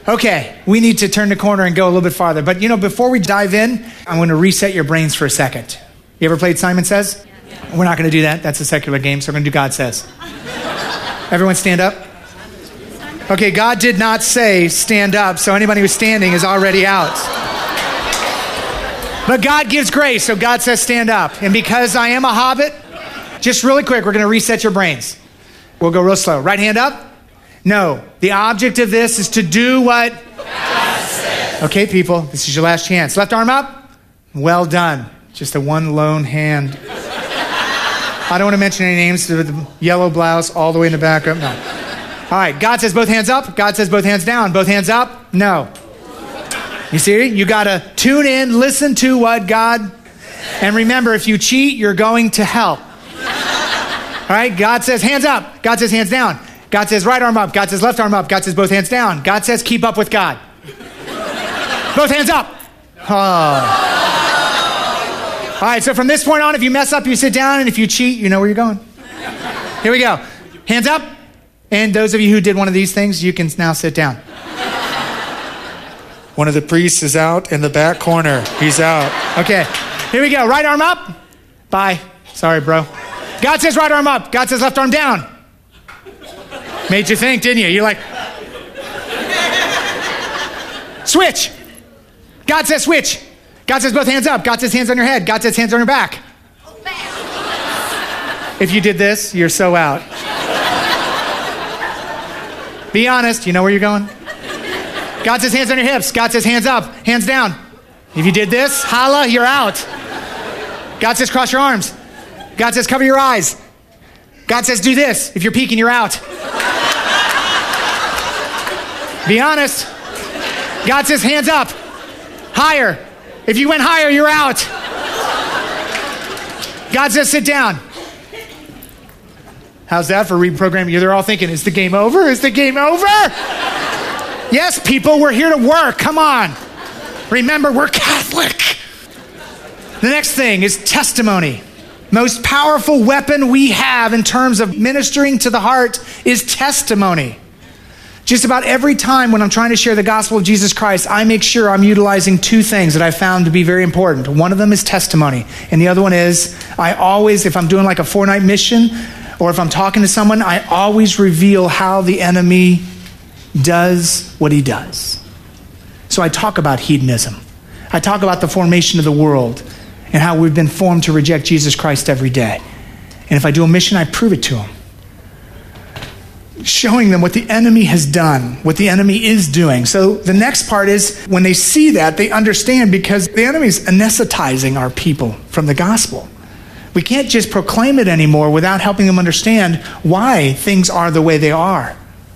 Okay, we need to turn the corner and go a little bit farther. But before we dive in, I'm going to reset your brains for a second. You ever played Simon Says? Yeah. We're not going to do that. That's a secular game, so we're going to do God Says. Everyone stand up. Okay, God did not say stand up, so anybody who's standing is already out. But God gives grace, so God says stand up. And because I am a hobbit, just really quick, we're going to reset your brains. We'll go real slow. Right hand up. No. The object of this is to do what? God says. Okay, people, this is your last chance. Left arm up. Well done. Just a one lone hand. I don't want to mention any names. The yellow blouse all the way in the back. No. All right. God says both hands up. God says both hands down. Both hands up. No. You see? You got to tune in, listen to what God... And remember, if you cheat, you're going to hell. All right? God says hands up. God says hands down. God says right arm up. God says left arm up. God says both hands down. God says keep up with God. Both hands up. Oh. All right, so from this point on, if you mess up, you sit down, and if you cheat, you know where you're going. Here we go. Hands up. And those of you who did one of these things, you can now sit down. One of the priests is out in the back corner. He's out. Okay, here we go. Right arm up. Bye. Sorry, bro. God says right arm up. God says left arm down. Made you think, didn't you? You're like, switch. God says switch. God says both hands up. God says hands on your head. God says hands on your back. If you did this, you're so out. Be honest. You know where you're going? God says hands on your hips. God says hands up, hands down. If you did this, holla, you're out. God says cross your arms. God says cover your eyes. God says do this. If you're peeking, you're out. Be honest. God says hands up, higher. If you went higher, you're out. God says sit down. How's that for reprogramming? They're all thinking, is the game over? Is the game over? Yes, people, we're here to work. Come on. Remember, we're Catholic. The next thing is testimony. Most powerful weapon we have in terms of ministering to the heart is testimony. Just about every time when I'm trying to share the gospel of Jesus Christ, I make sure I'm utilizing two things that I found to be very important. One of them is testimony. And the other one is, I always, if I'm doing like a 4-night mission, or if I'm talking to someone, I always reveal how the enemy does what he does. So I talk about hedonism. I talk about the formation of the world and how we've been formed to reject Jesus Christ every day. And if I do a mission, I prove it to them. Showing them what the enemy has done, what the enemy is doing. So the next part is when they see that, they understand, because the enemy is anesthetizing our people from the gospel. We can't just proclaim it anymore without helping them understand why things are the way they are.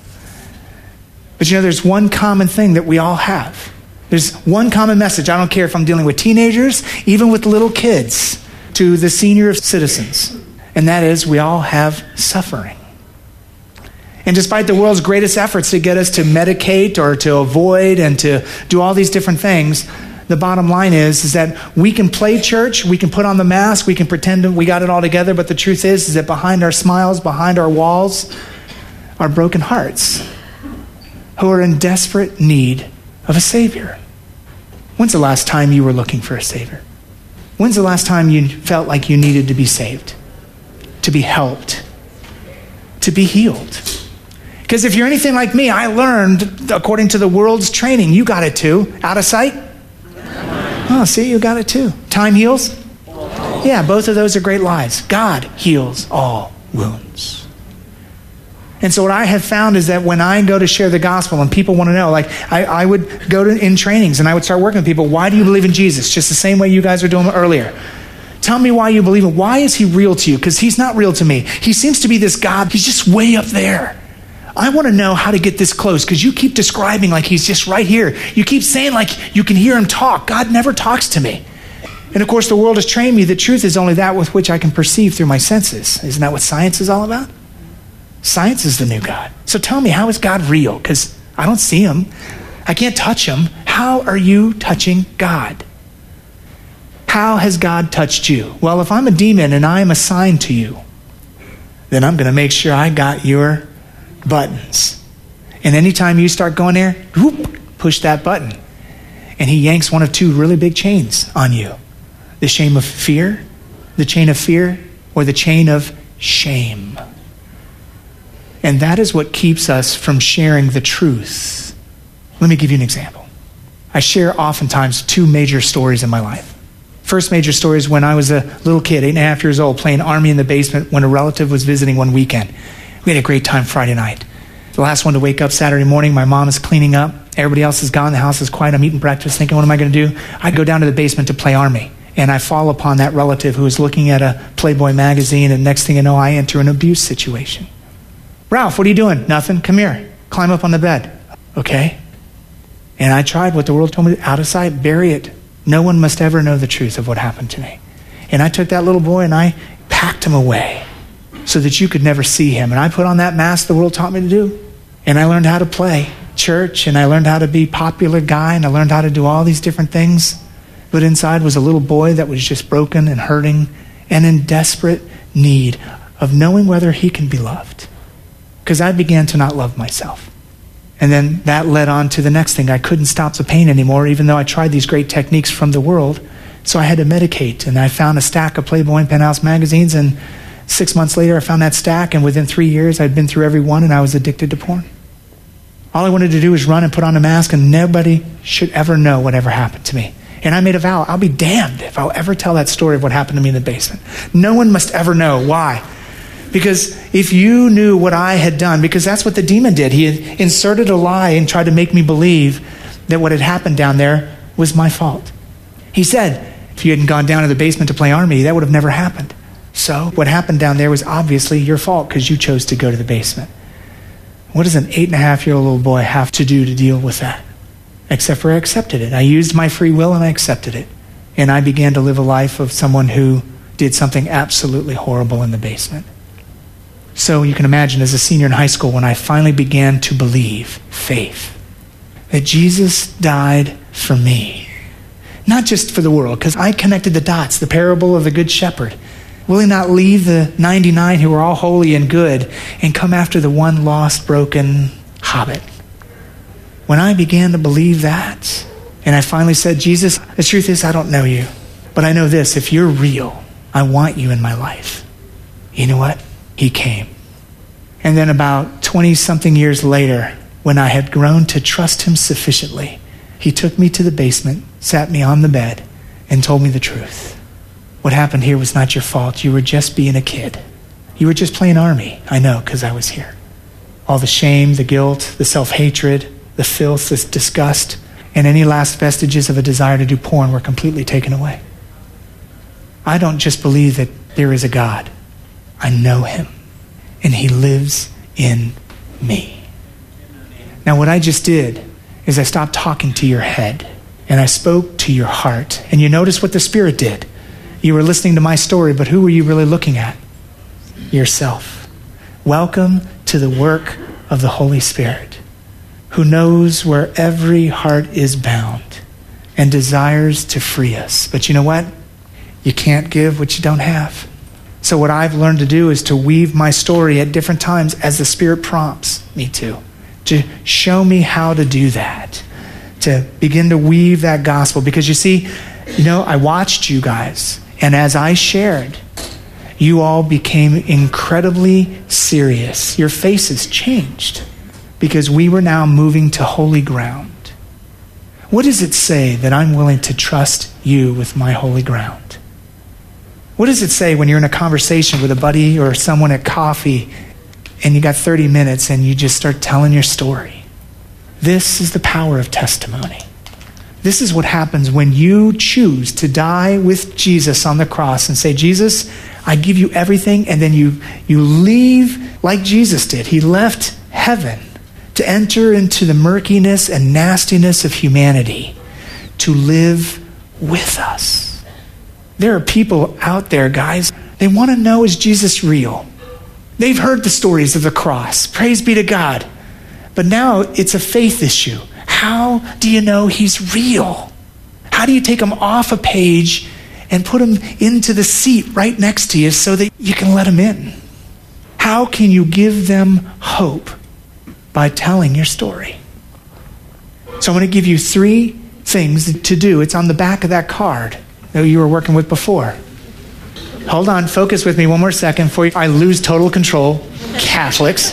But there's one common thing that we all have. There's one common message. I don't care if I'm dealing with teenagers, even with little kids, to the senior citizens. And that is, we all have suffering. And despite the world's greatest efforts to get us to medicate or to avoid and to do all these different things, the bottom line is that we can play church, we can put on the mask, we can pretend that we got it all together, but the truth is that behind our smiles, behind our walls, are broken hearts who are in desperate need of a Savior. When's the last time you were looking for a Savior? When's the last time you felt like you needed to be saved, to be helped, to be healed? Because if you're anything like me, I learned, according to the world's training, you got it too. Out of sight? Oh, see, you got it too. Time heals? Yeah, both of those are great lies. God heals all wounds. And so what I have found is that when I go to share the gospel and people want to know, like I would go in trainings and I would start working with people. Why do you believe in Jesus? Just the same way you guys were doing earlier. Tell me why you believe him. Why is he real to you? Because he's not real to me. He seems to be this God. He's just way up there. I want to know how to get this close, because you keep describing like he's just right here. You keep saying like you can hear him talk. God never talks to me. And of course, the world has trained me that truth is only that with which I can perceive through my senses. Isn't that what science is all about? Science is the new God. So tell me, how is God real? Because I don't see him. I can't touch him. How are you touching God? How has God touched you? Well, if I'm a demon and I am assigned to you, then I'm going to make sure I got your buttons. And anytime you start going there, whoop, push that button. And he yanks one of two really big chains on you. The chain of fear, or the chain of shame. And that is what keeps us from sharing the truth. Let me give you an example. I share oftentimes two major stories in my life. First major story is when I was a little kid, 8.5 years old, playing Army in the basement when a relative was visiting one weekend. We had a great time Friday night. The last one to wake up Saturday morning, my mom is cleaning up. Everybody else is gone. The house is quiet. I'm eating breakfast thinking, what am I going to do? I go down to the basement to play Army. And I fall upon that relative who is looking at a Playboy magazine, and next thing you know, I enter an abuse situation. Ralph, what are you doing? Nothing. Come here. Climb up on the bed. Okay. And I tried what the world told me, out of sight, bury it. No one must ever know the truth of what happened to me. And I took that little boy and I packed him away so that you could never see him. And I put on that mask the world taught me to do. And I learned how to play church, and I learned how to be a popular guy, and I learned how to do all these different things. But inside was a little boy that was just broken and hurting and in desperate need of knowing whether he can be loved. Because I began to not love myself. And then that led on to the next thing. I couldn't stop the pain anymore, even though I tried these great techniques from the world. So I had to medicate. And I found a stack of Playboy and Penthouse magazines. And 6 months later, I found that stack. And within 3 years, I'd been through every one, and I was addicted to porn. All I wanted to do was run and put on a mask, and nobody should ever know whatever happened to me. And I made a vow, I'll be damned if I'll ever tell that story of what happened to me in the basement. No one must ever know. Why? Because if you knew what I had done, because that's what the demon did. He had inserted a lie and tried to make me believe that what had happened down there was my fault. He said, if you hadn't gone down to the basement to play Army, that would have never happened. So what happened down there was obviously your fault because you chose to go to the basement. What does an 8.5-year-old little boy have to do to deal with that? Except for I accepted it. I used my free will and I accepted it. And I began to live a life of someone who did something absolutely horrible in the basement. So you can imagine as a senior in high school when I finally began to believe, faith, that Jesus died for me. Not just for the world, because I connected the dots, the parable of the Good Shepherd. Will he not leave the 99 who are all holy and good and come after the one lost, broken hobbit? When I began to believe that, and I finally said, Jesus, the truth is I don't know you, but I know this, if you're real, I want you in my life. You know what? He came. And then about 20-something years later, when I had grown to trust him sufficiently, he took me to the basement, sat me on the bed, and told me the truth. What happened here was not your fault. You were just being a kid. You were just playing Army. I know, because I was here. All the shame, the guilt, the self-hatred, the filth, the disgust, and any last vestiges of a desire to do porn were completely taken away. I don't just believe that there is a God. I know him, and he lives in me. Now, what I just did is I stopped talking to your head, and I spoke to your heart. And you notice what the Spirit did. You were listening to my story, but who were you really looking at? Yourself. Welcome to the work of the Holy Spirit, who knows where every heart is bound and desires to free us. But you know what? You can't give what you don't have. So what I've learned to do is to weave my story at different times as the Spirit prompts me to show me how to do that, to begin to weave that gospel. Because you see, I watched you guys, and as I shared, you all became incredibly serious. Your faces changed because we were now moving to holy ground. What does it say that I'm willing to trust you with my holy ground? What does it say when you're in a conversation with a buddy or someone at coffee and you got 30 minutes and you just start telling your story? This is the power of testimony. This is what happens when you choose to die with Jesus on the cross and say, Jesus, I give you everything, and then you leave like Jesus did. He left heaven to enter into the murkiness and nastiness of humanity to live with us. There are people out there, guys, they want to know, is Jesus real? They've heard the stories of the cross. Praise be to God. But now it's a faith issue. How do you know he's real? How do you take him off a page and put him into the seat right next to you so that you can let him in? How can you give them hope? By telling your story. So I'm going to give you 3 things to do. It's on the back of that card that you were working with before. Hold on, focus with me one more second before I lose total control. Catholics.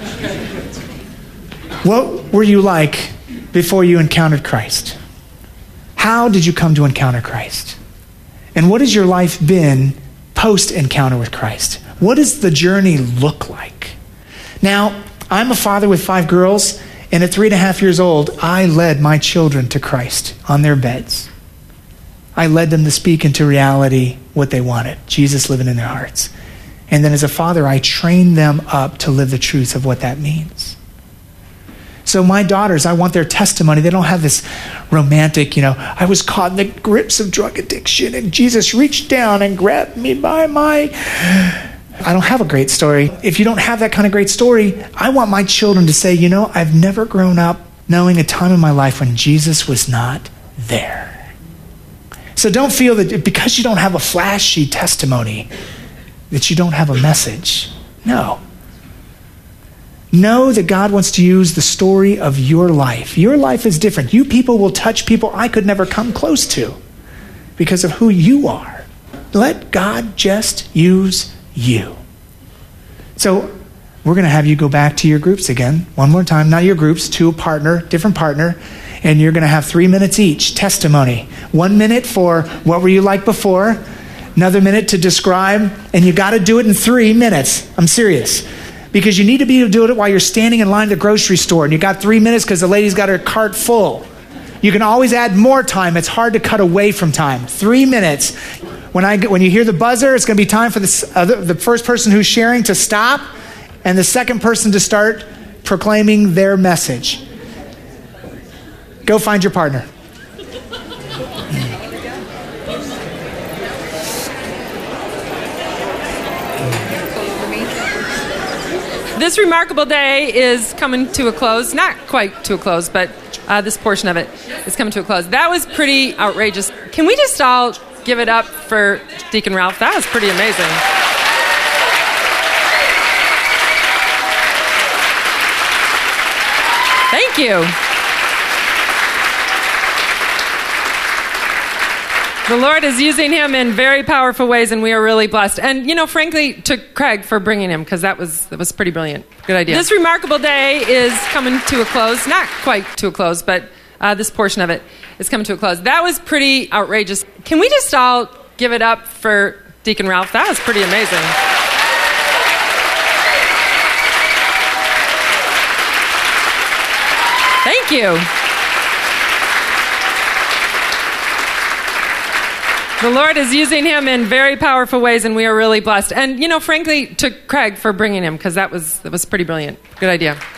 What were you like before you encountered Christ? How did you come to encounter Christ? And what has your life been post-encounter with Christ? What does the journey look like? Now, I'm a father with 5 girls, and at 3.5 years old, I led my children to Christ on their beds. I led them to speak into reality what they wanted, Jesus living in their hearts. And then as a father, I trained them up to live the truth of what that means. So my daughters, I want their testimony. They don't have this romantic, I was caught in the grips of drug addiction and Jesus reached down and grabbed me by my... I don't have a great story. If you don't have that kind of great story, I want my children to say, I've never grown up knowing a time in my life when Jesus was not there. So don't feel that because you don't have a flashy testimony, that you don't have a message. No. Know that God wants to use the story of your life. Your life is different. You people will touch people I could never come close to because of who you are. Let God just use you. So we're going to have you go back to your groups again. One more time. Not your groups, to a partner, different partner. And you're going to have 3 minutes each. Testimony. 1 minute for what were you like before. Another minute to describe. And you got to do it in 3 minutes. I'm serious. Because you need to be able to do it while you're standing in line at the grocery store. And you got 3 minutes because the lady's got her cart full. You can always add more time. It's hard to cut away from time. 3 minutes. When you hear the buzzer, it's going to be time for the first person who's sharing to stop and the second person to start proclaiming their message. Go find your partner. This remarkable day is coming to a close. Not quite to a close, but this portion of it is coming to a close. That was pretty outrageous. Can we just all give it up for Deacon Ralph? That was pretty amazing. Thank you. The Lord is using him in very powerful ways, and we are really blessed. And, frankly, to Craig for bringing him, because that was pretty brilliant. Good idea. This remarkable day is coming to a close. Not quite to a close, but this portion of it is coming to a close. That was pretty outrageous. Can we just all give it up for Deacon Ralph? That was pretty amazing. Thank you. The Lord is using him in very powerful ways, and we are really blessed. And, frankly, to Craig for bringing him, because that was pretty brilliant. Good idea.